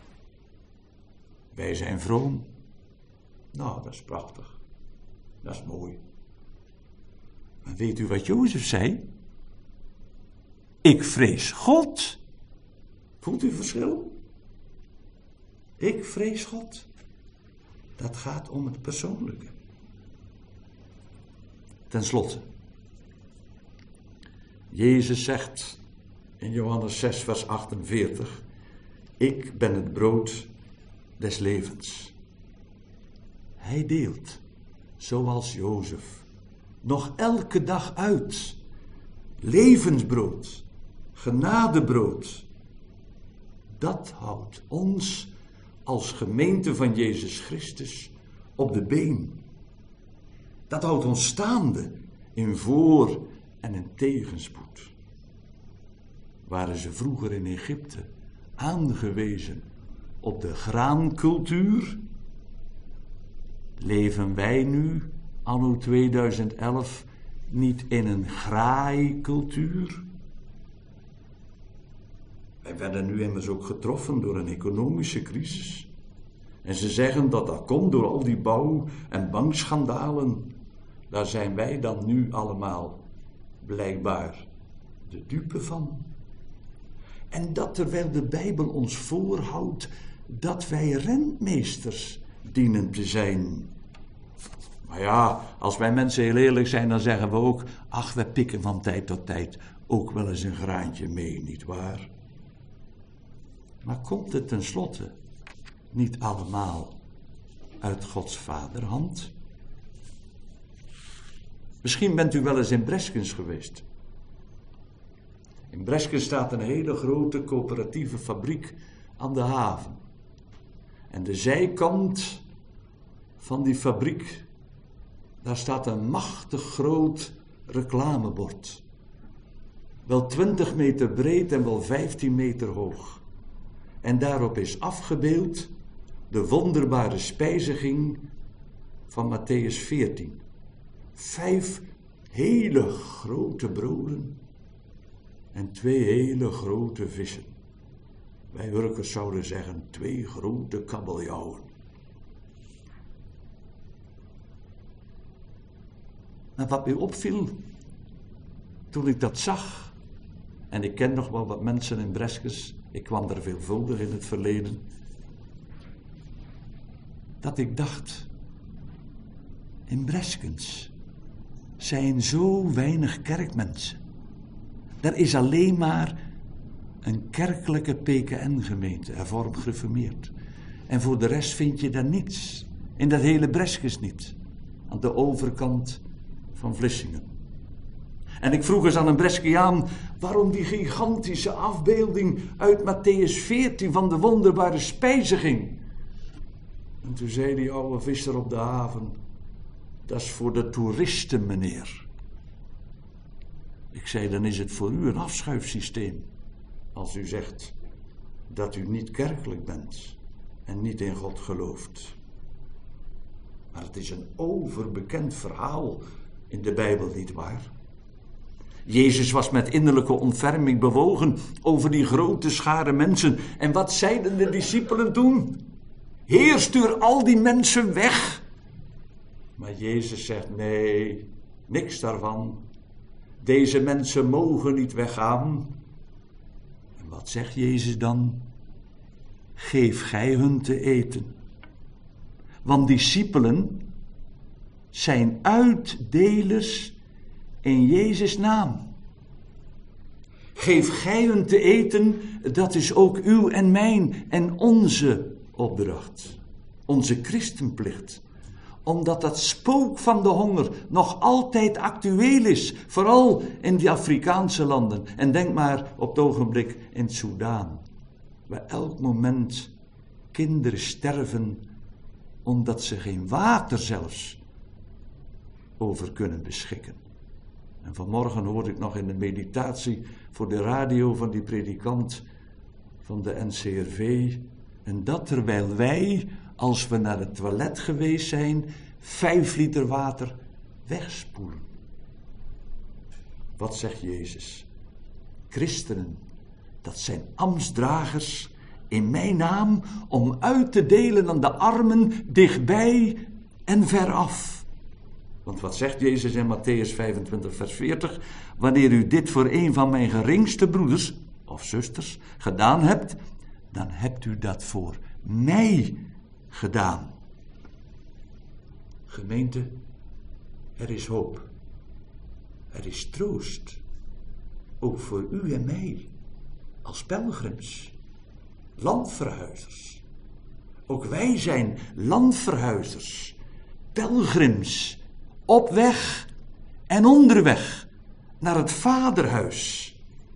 B: Wij zijn vroom. Nou, dat is prachtig. Dat is mooi. Maar weet u wat Jozef zei? Ik vrees God. Voelt u verschil? Ik vrees God. Dat gaat om het persoonlijke. Ten slotte. Jezus zegt in Johannes zes vers achtenveertig: ik ben het brood des levens. Hij deelt, zoals Jozef, nog elke dag uit. Levensbrood, genadebrood. Dat houdt ons als gemeente van Jezus Christus op de been. Dat houdt ons staande in voor- en in tegenspoed. Waren ze vroeger in Egypte aangewezen op de graancultuur? Leven wij nu, anno tweeduizend elf, niet in een graaicultuur? Wij werden nu immers ook getroffen door een economische crisis. En ze zeggen dat dat komt door al die bouw- en bankschandalen. Daar zijn wij dan nu allemaal blijkbaar de dupe van. En dat terwijl de Bijbel ons voorhoudt dat wij rentmeesters dienen te zijn. Maar ja, als wij mensen heel eerlijk zijn, dan zeggen we ook: ach, we pikken van tijd tot tijd ook wel eens een graantje mee, nietwaar? Maar komt het tenslotte niet allemaal uit Gods vaderhand? Misschien bent u wel eens in Breskens geweest. In Breskens staat een hele grote coöperatieve fabriek aan de haven. En de zijkant van die fabriek, daar staat een machtig groot reclamebord. Wel twintig meter breed en wel vijftien meter hoog. En daarop is afgebeeld de wonderbare spijziging van Matthäus veertien. Vijf hele grote broden en twee hele grote vissen. Wij Urkers zouden zeggen twee grote kabeljauwen. Maar wat mij opviel toen ik dat zag, en ik ken nog wel wat mensen in Breskens, ik kwam er veelvuldig in het verleden, dat ik dacht, in Breskens zijn zo weinig kerkmensen. Er is alleen maar een kerkelijke P K N-gemeente, hervormd gereformeerd. En voor de rest vind je daar niets. In dat hele Breskes niet. Aan de overkant van Vlissingen. En ik vroeg eens aan een Breskiaan waarom die gigantische afbeelding uit Matthäus veertien van de wonderbare spijziging. En toen zei die oude visser op de haven, dat is voor de toeristen, meneer. Ik zei, dan is het voor u een afschuifsysteem. Als u zegt dat u niet kerkelijk bent en niet in God gelooft. Maar het is een overbekend verhaal in de Bijbel, nietwaar? Jezus was met innerlijke ontferming bewogen over die grote schare mensen. En wat zeiden de discipelen toen? Heer, stuur al die mensen weg. Maar Jezus zegt, nee, niks daarvan. Deze mensen mogen niet weggaan. En wat zegt Jezus dan? Geef gij hun te eten. Want discipelen zijn uitdelers in Jezus' naam. Geef gij hun te eten, dat is ook uw en mijn en onze opdracht. Onze christenplicht. Omdat dat spook van de honger nog altijd actueel is. Vooral in die Afrikaanse landen. En denk maar op het ogenblik in Soudaan. Waar elk moment kinderen sterven omdat ze geen water zelfs over kunnen beschikken. En vanmorgen hoorde ik nog in de meditatie voor de radio van die predikant van de N C R V. En dat terwijl wij, als we naar het toilet geweest zijn, vijf liter water wegspoelen. Wat zegt Jezus? Christenen, dat zijn ambtsdragers in mijn naam om uit te delen aan de armen dichtbij en veraf. Want wat zegt Jezus in Matthäus vijfentwintig vers veertig? Wanneer u dit voor een van mijn geringste broeders of zusters gedaan hebt, dan hebt u dat voor mij gedaan. Gemeente, er is hoop. Er is troost. Ook voor u en mij. Als pelgrims. Landverhuizers. Ook wij zijn landverhuizers. Pelgrims. Op weg en onderweg naar het Vaderhuis.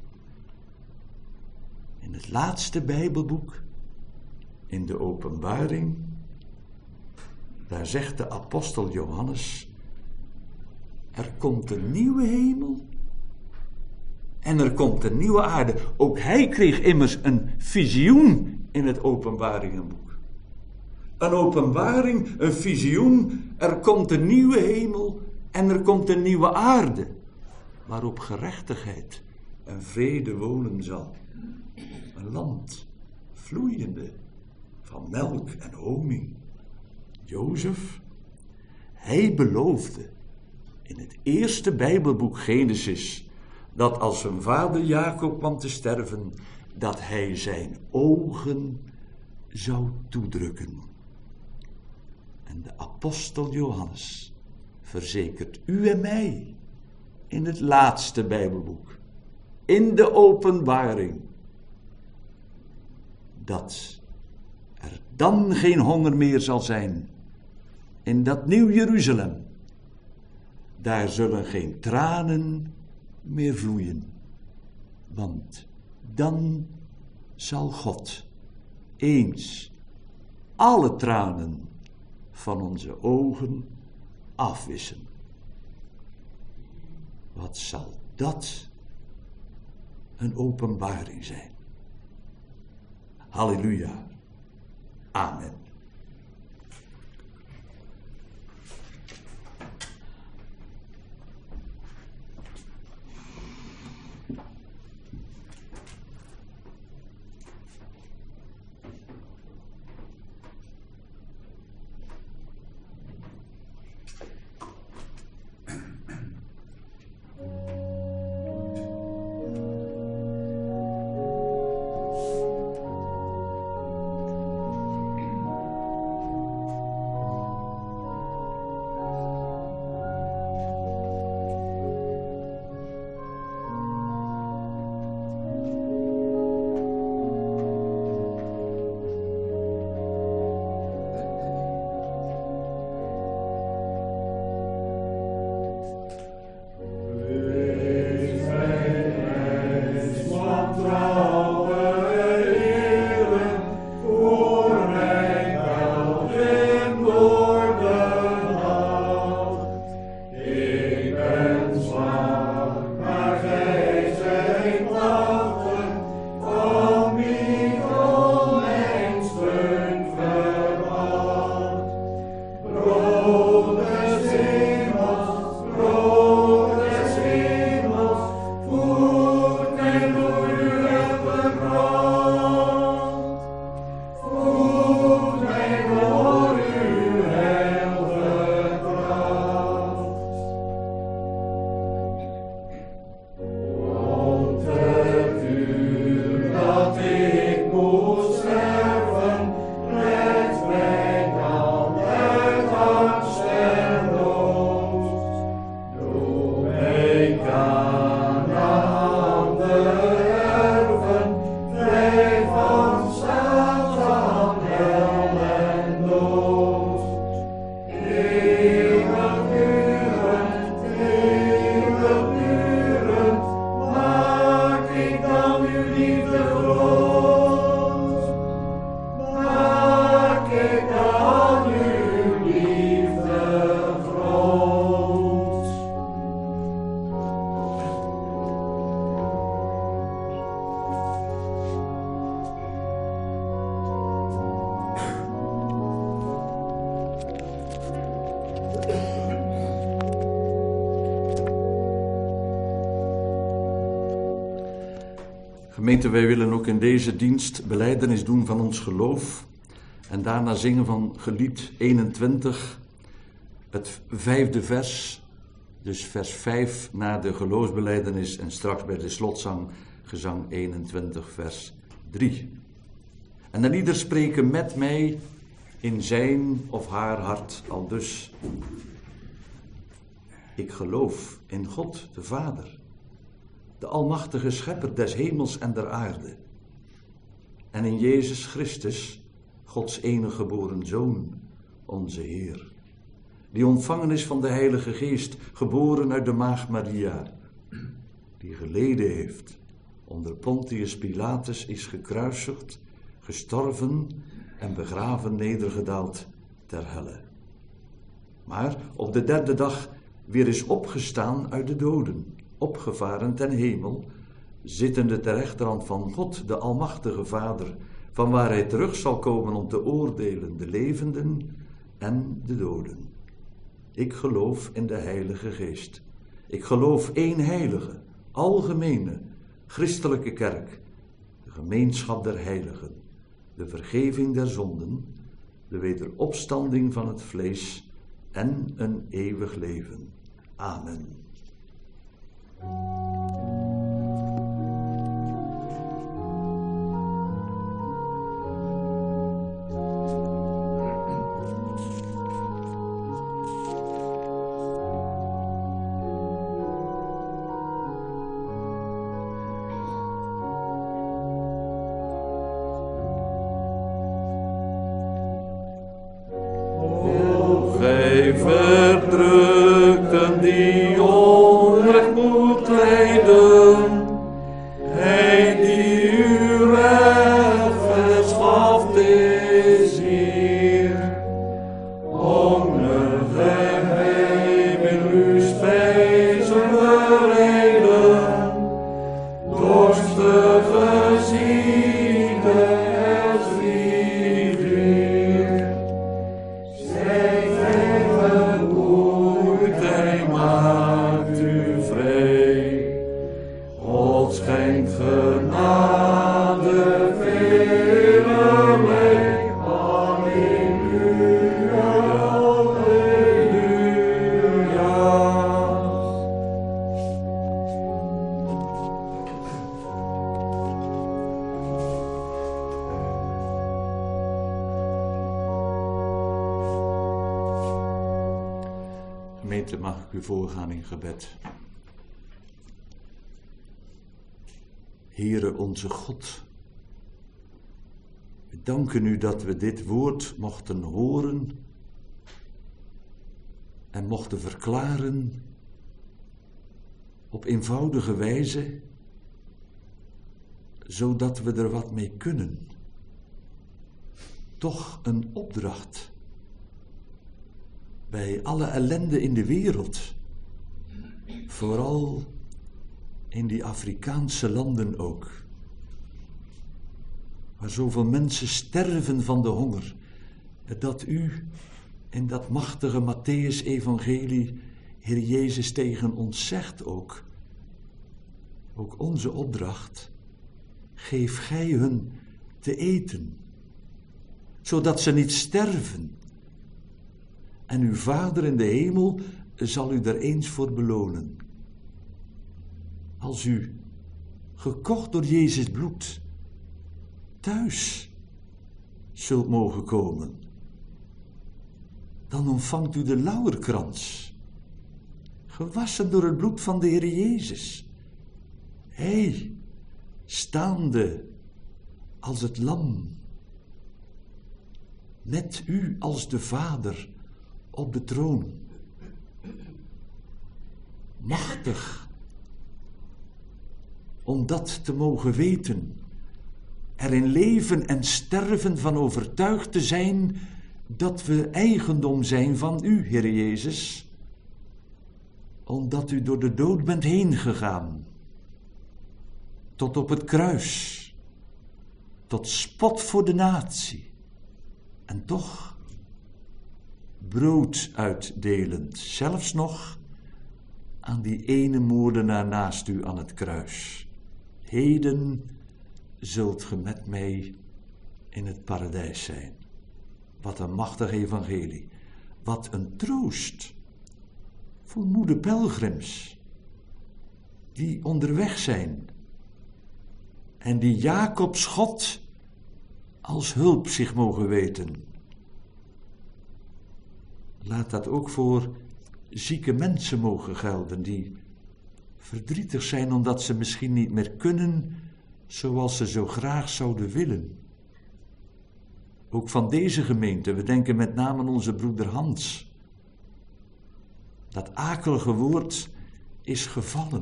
B: In het laatste Bijbelboek, in de Openbaring, daar zegt de apostel Johannes, er komt een nieuwe hemel en er komt een nieuwe aarde. Ook hij kreeg immers een visioen in het Openbaringenboek. Een openbaring, een visioen, er komt een nieuwe hemel en er komt een nieuwe aarde, waarop gerechtigheid en vrede wonen zal. Een land, vloeiende, van melk en honing. Jozef, hij beloofde in het eerste Bijbelboek Genesis, dat als zijn vader Jacob kwam te sterven, dat hij zijn ogen zou toedrukken. En de apostel Johannes verzekert u en mij in het laatste Bijbelboek, in de Openbaring, dat er dan geen honger meer zal zijn in dat nieuw Jeruzalem. Daar zullen geen tranen meer vloeien, want dan zal God eens alle tranen van onze ogen afwissen. Wat zal dat een openbaring zijn? Halleluja. Amen. Gemeente, wij willen ook in deze dienst belijdenis doen van ons geloof. En daarna zingen van gelied eenentwintig, het vijfde vers. Dus vers vijf na de geloofsbelijdenis en straks bij de slotzang gezang eenentwintig vers drie. En dan ieder spreken met mij in zijn of haar hart aldus. Ik geloof in God de Vader, de almachtige schepper des hemels en der aarde. En in Jezus Christus, Gods enige geboren Zoon, onze Heer. Die ontvangen is van de Heilige Geest, geboren uit de Maagd Maria. Die geleden heeft, onder Pontius Pilatus is gekruisigd, gestorven en begraven nedergedaald ter helle. Maar op de derde dag weer is opgestaan uit de doden, opgevaren ten hemel, zittende ter rechterhand van God, de almachtige Vader, van waar hij terug zal komen om te oordelen de levenden en de doden. Ik geloof in de Heilige Geest. Ik geloof één heilige, algemene, christelijke kerk, de gemeenschap der heiligen, de vergeving der zonden, de wederopstanding van het vlees en een eeuwig leven. Amen.
C: Verdrukten die onrecht moet lijden, hij die uw recht verschaft is hier. Hongerige hem in uw spijzen bereiden, dorstige zieken het vliegt hier. Maakt u vrij, God schenkt genade velerlei. Halleluja, halleluja.
B: Gemeente, mag ik u voorgaan in gebed. Heere onze God, we danken u dat we dit woord mochten horen en mochten verklaren op eenvoudige wijze, zodat we er wat mee kunnen. Toch een opdracht bij alle ellende in de wereld, vooral in die Afrikaanse landen ook, waar zoveel mensen sterven van de honger, dat u in dat machtige Mattheüs-evangelie, Heer Jezus, tegen ons zegt ook, ook onze opdracht, geef gij hun te eten, zodat ze niet sterven. En uw Vader in de hemel zal u er eens voor belonen. Als u, gekocht door Jezus bloed, thuis zult mogen komen, dan ontvangt u de lauwerkrans, gewassen door het bloed van de Heer Jezus. Hij, staande als het lam, met u als de Vader op de troon. Machtig om dat te mogen weten, er in leven en sterven van overtuigd te zijn dat we eigendom zijn van u, Heer Jezus, omdat u door de dood bent heen gegaan, tot op het kruis, tot spot voor de natie, en toch brood uitdelend, zelfs nog aan die ene moordenaar naast u aan het kruis. Heden zult ge met mij in het paradijs zijn. Wat een machtig evangelie. Wat een troost voor moede pelgrims die onderweg zijn en die Jacobs God als hulp zich mogen weten. Laat dat ook voor zieke mensen mogen gelden die verdrietig zijn omdat ze misschien niet meer kunnen zoals ze zo graag zouden willen. Ook van deze gemeente, we denken met name aan onze broeder Hans. Dat akelige woord is gevallen.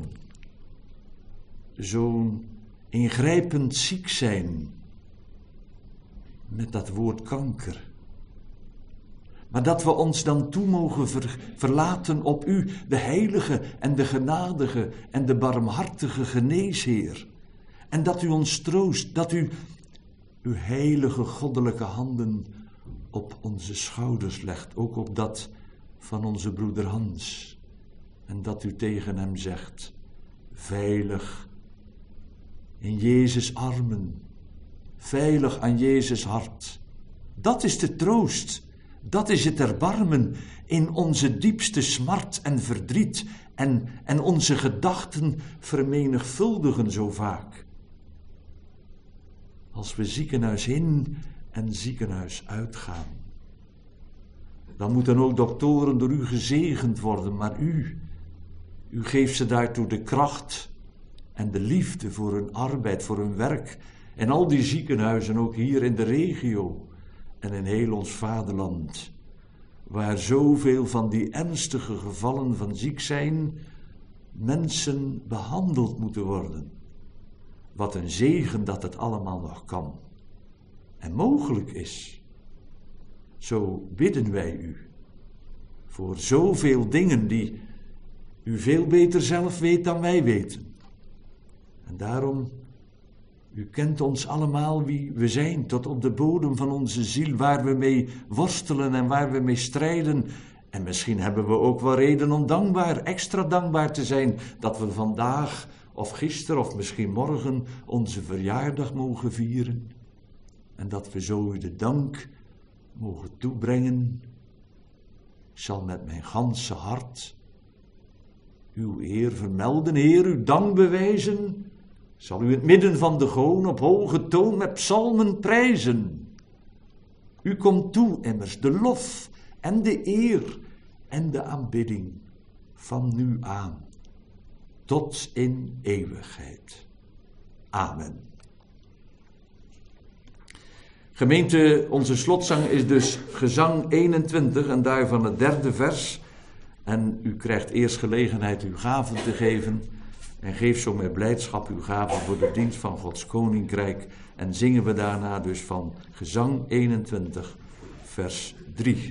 B: Zo'n ingrijpend ziek zijn met dat woord kanker. Maar dat we ons dan toe mogen ver, verlaten op u, de heilige en de genadige en de barmhartige geneesheer. En dat u ons troost, dat u uw heilige goddelijke handen op onze schouders legt, ook op dat van onze broeder Hans. En dat u tegen hem zegt, veilig in Jezus' armen, veilig aan Jezus' hart. Dat is de troost, dat is het erbarmen in onze diepste smart en verdriet en, en onze gedachten vermenigvuldigen zo vaak. Als we ziekenhuis in en ziekenhuis uitgaan. Dan moeten ook doktoren door u gezegend worden, maar u, u geeft ze daartoe de kracht en de liefde voor hun arbeid, voor hun werk. En al die ziekenhuizen ook hier in de regio en in heel ons vaderland, waar zoveel van die ernstige gevallen van ziek zijn, mensen behandeld moeten worden. Wat een zegen dat het allemaal nog kan en mogelijk is. Zo bidden wij u voor zoveel dingen die u veel beter zelf weet dan wij weten. En daarom, u kent ons allemaal wie we zijn, tot op de bodem van onze ziel, waar we mee worstelen en waar we mee strijden. En misschien hebben we ook wel reden om dankbaar, extra dankbaar te zijn, dat we vandaag of gisteren of misschien morgen onze verjaardag mogen vieren. En dat we zo u de dank mogen toebrengen. Ik zal met mijn ganse hart uw eer vermelden, Heer, uw dank bewijzen. Zal u in het midden van de goon op hoge toon met psalmen prijzen. U komt toe immers de lof en de eer en de aanbidding van nu aan, tot in eeuwigheid. Amen. Gemeente, onze slotzang is dus gezang eenentwintig en daarvan het derde vers. En u krijgt eerst gelegenheid uw gaven te geven. En geef zo met blijdschap uw gaven voor de dienst van Gods Koninkrijk. En zingen we daarna dus van gezang eenentwintig, vers drie.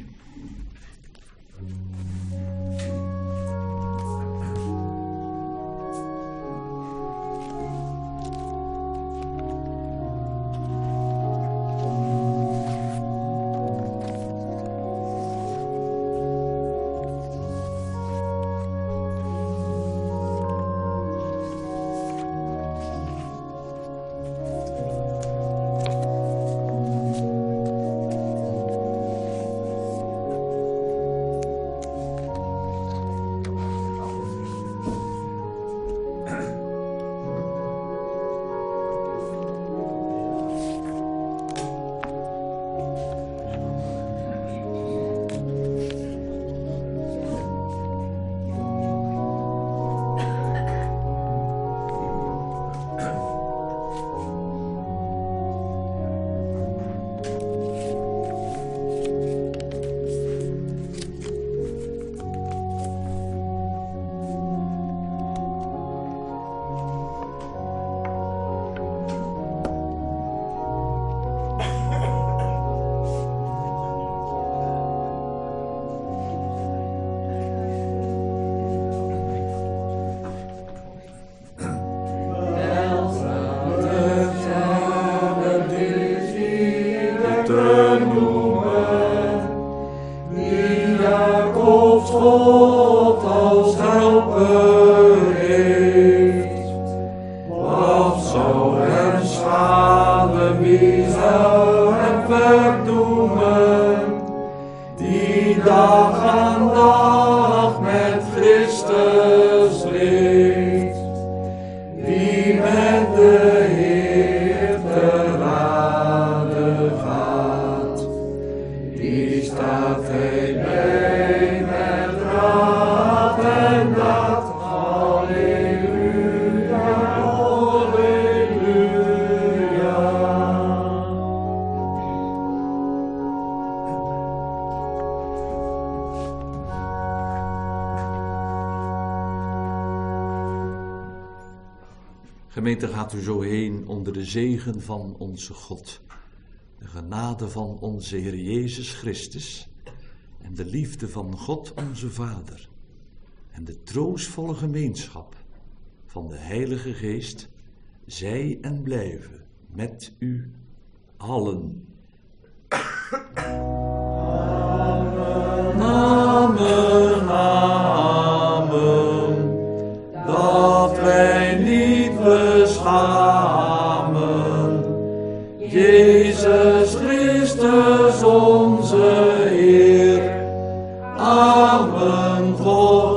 C: doemen, die dag aan dag met Christus leeft, die met de Heer te rade gaat, die staat hij bij met raad en daad. Halleluja, halleluja.
B: Gemeente, gaat u zo heen onder de zegen van onze God, de genade van onze Heer Jezus Christus en de liefde van God onze Vader en de troostvolle gemeenschap van de Heilige Geest, zij en blijven met u allen.
C: Amen, amen, amen, dat wij niet beschamen. Jezus Christus onze Heer. Amen, God.